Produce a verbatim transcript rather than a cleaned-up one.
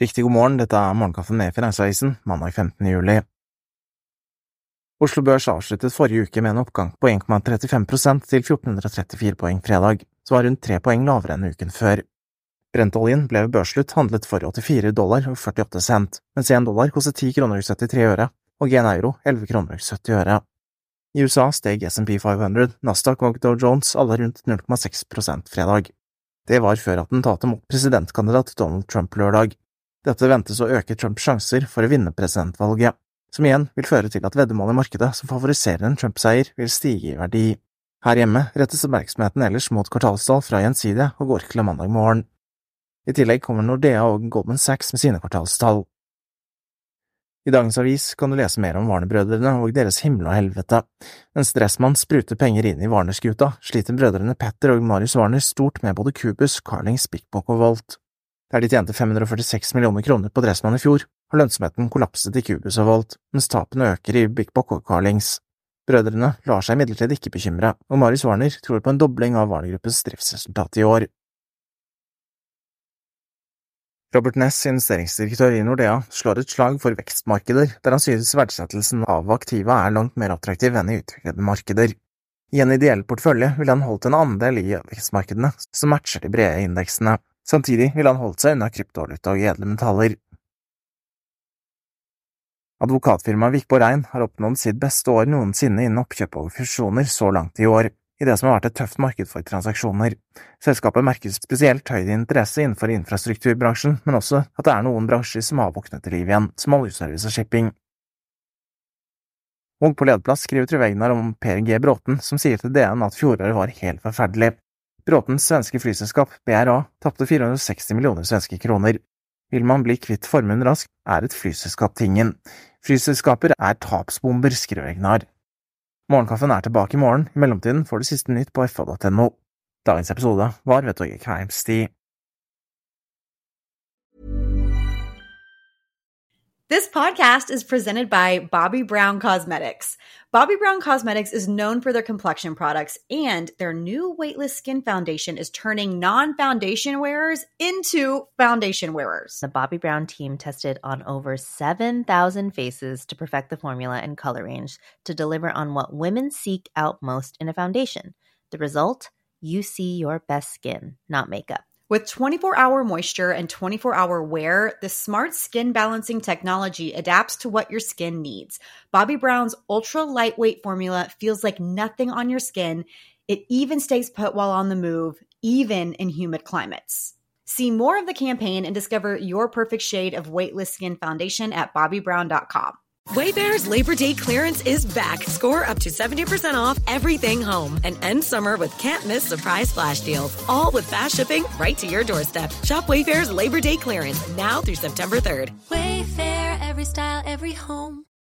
Riktig god morgen, dette er Morgenkaffen med Finansavisen, mandag femtende juli. Oslo Børs avsluttet forrige uke med en oppgang på en komma trettifem prosent til fjorten trettifire poeng fredag, som var rundt tre poeng lavere enn uken før. Brentoljen ble ved børsslutt handlet for åttifire dollar og førtiåtte cent, mens en dollar kostet ti kroner og syttitre øre, og en euro elleve kroner og sytti øre. I U S A steg S and P fem hundre, Nasdaq og Dow Jones alle rundt null komma seks prosent fredag. Det var før attentatet mot presidentkandidat Donald Trump lørdag. Dette ventes å øke Trumps sjanser for å vinne presidentvalget, som igjen vil føre til at veddemål i markedet som favoriserer en Trump-seier vil stige i verdi. Her hjemme rettes oppmerksomheten ellers mot kvartalstall fra Gjensidige og går til mandag morgen. I tillegg kommer Nordea og Goldman Sachs med sine kvartalstall. I dagens avis kan du lese mer om Warner-brødrene og deres himmel og helvete. Mens Dressmann spruter penger inn i Warner-skuta, sliter brødrene Petter og Marius Warner stort med både Cubus, Carlings, Big Book og Volt. Der de tjente fem hundre og førtiseks millioner kroner på Dressmann i fjor, har lønnsomheten kollapset i Cubus og Volt, mens tapene øker i Big Book og Carlings. Brødrene lar seg imidlertid ikke bekymre, og Marius Warner tror på en dobling av Warner-gruppens driftsresultat i år. Robert Ness, investeringsdirektør i Nordea, slår et slag for vekstmarkeder, der han synes verdsettelsen av aktiva er langt mer attraktiv enn i utviklede markeder. I en ideell portfølje vil han holdt en andel i vekstmarkedene som matcher de brede indeksene. Samtidig vil han holdt seg unna kryptovaluta og edle metaller. Advokatfirmaet Wikborg Rein har oppnådd sitt beste år noensinne innen oppkjøp og fusjoner så langt i år, i det som har vært et tøft marked for transaksjoner. Selskapet merker spesielt høy interesse innenfor infrastrukturbransjen, men også at det er noen bransjer som har våknet til liv igjen, som oljeservice og shipping. Og på lederplass skriver Trygve-Egnar om Per G. Bråten, som sier til D N at fjoråret var helt forferdelig. Bråtens svenske flyselskap, B R A, tappte fire hundre og seksti millioner svenske kroner. Vil man bli kvitt formuen raskt, er et flyselskap tingen. Flyselskaper er tapsbomber, skriver Egnar. Morgenkaffen er tilbake i morgen, i mellomtiden får du siste nytt på f o punktum no. Dagens episode var ved Torgeir Kveimstig. This podcast is presented by Bobbi Brown Cosmetics. Bobbi Brown Cosmetics is known for their complexion products, and their new weightless skin foundation is turning non-foundation wearers into foundation wearers. The Bobbi Brown team tested on over seven thousand faces to perfect the formula and color range to deliver on what women seek out most in a foundation. The result? You see your best skin, not makeup. With twenty-four hour moisture and twenty-four hour wear, the smart skin balancing technology adapts to what your skin needs. Bobbi Brown's ultra lightweight formula feels like nothing on your skin. It even stays put while on the move, even in humid climates. See more of the campaign and discover your perfect shade of weightless skin foundation at bobbi brown dot com. Wayfair's Labor Day clearance is back. Score up to seventy percent off everything home and end summer with can't-miss surprise flash deals, all with fast shipping right to your doorstep. Shop Wayfair's Labor Day clearance now through September third. Wayfair, every style, every home.